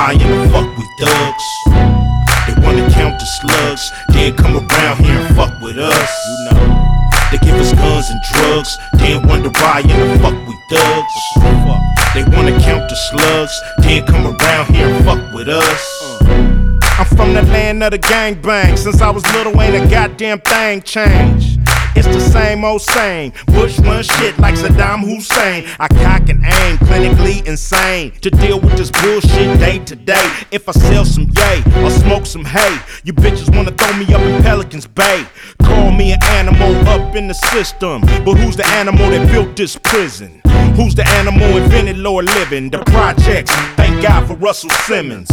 ride and fuck with thugs. They wanna count the slugs, then come around here and fuck with us. You know, they give us guns and drugs, then wonder why and fuck with thugs. They wanna count the slugs, then come around here and fuck with us. I'm from the land of the gangbang. Since I was little, ain't a goddamn thing changed. It's the same old same. Bush run shit like Saddam Hussein. I cock and aim, clinically insane, to deal with this bullshit day to day. If I sell some yay or smoke some hay, you bitches wanna throw me up in Pelican's Bay. Call me an animal up in the system, but who's the animal that built this prison? Who's the animal invented lower living? The projects, thank God for Russell Simmons.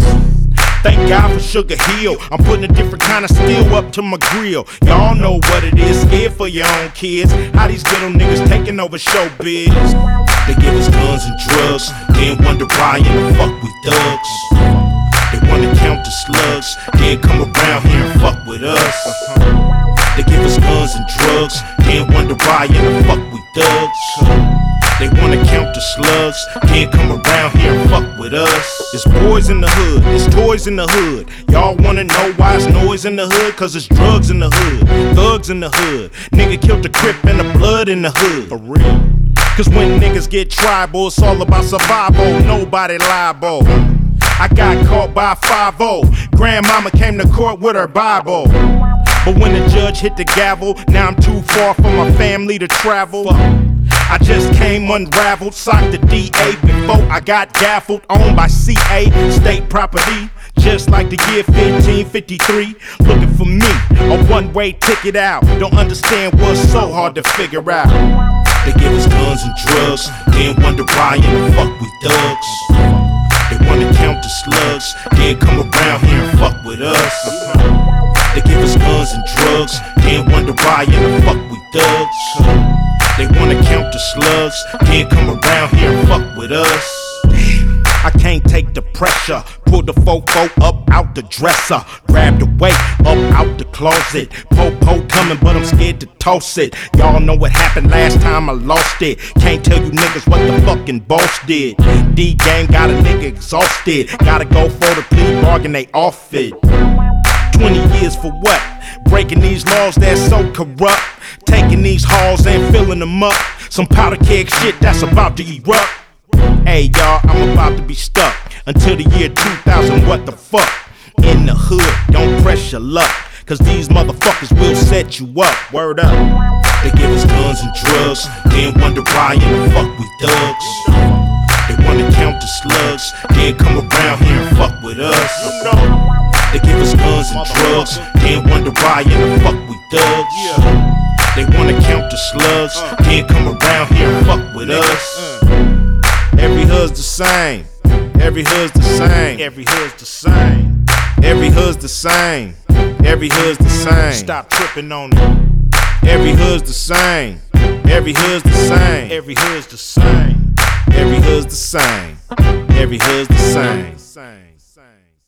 Thank God for Sugar Hill. I'm putting a different kind of steel up to my grill. Y'all know what it is, scared for your own kids. How these ghetto niggas taking over showbiz. They give us guns and drugs, then wonder why and fuck with thugs. They wanna count the slugs, then come around here and fuck with us. They give us guns and drugs, then wonder why and fuck with thugs. They wanna count the slugs, then come around here and fuck with us. It's boys in the hood, it's toys in the hood. Y'all wanna know why it's noise in the hood? Cause it's drugs in the hood, thugs in the hood. Nigga killed the Crip and the blood in the hood. For real. Cause when niggas get tribal, it's all about survival, nobody liable. I got caught by 5-0. Grandmama came to court with her Bible. But when the judge hit the gavel, now I'm too far from my family to travel. I just came unraveled, socked the DA before I got gaffled. Owned by CA, state property, just like the year 1553. Looking for me, a one-way ticket out. Don't understand what's so hard to figure out. They give us guns and drugs, then wonder why and fuck with thugs. They wanna count the slugs, then come around here and fuck with us. They give us guns and drugs, then wonder why and fuck with thugs. They wanna count the slugs, then come around here and fuck with us. I can't take the pressure. Pull the fofo up out the dresser. Grab the weight up out the closet. Po-po coming, but I'm scared to toss it. Y'all know what happened last time I lost it. Can't tell you niggas what the fucking boss did. D-game got a nigga exhausted. Gotta go for the plea bargain, they off it. 20 years for what? Breaking these laws that's so corrupt. Taking these halls and filling them up. Some powder keg shit that's about to erupt. Hey y'all, I'm about to be stuck until the year 2000, what the fuck? In the hood, don't press your luck, cause these motherfuckers will set you up. Word up. They give us guns and drugs, then wonder why and fuck with thugs. They wanna count the slugs, then come around here and fuck with us. They give us guns and drugs, then wonder why and fuck with thugs. They wanna count the slugs, then come around here and fuck with us. Every hood's the same. Every hood's the same. Every hood's the same. Every hood's the same. Every hood's the same. Stop tripping on it. Every hood's the same. Every hood's the same. Every hood's the same. Every hood's the same. Every hood's the same.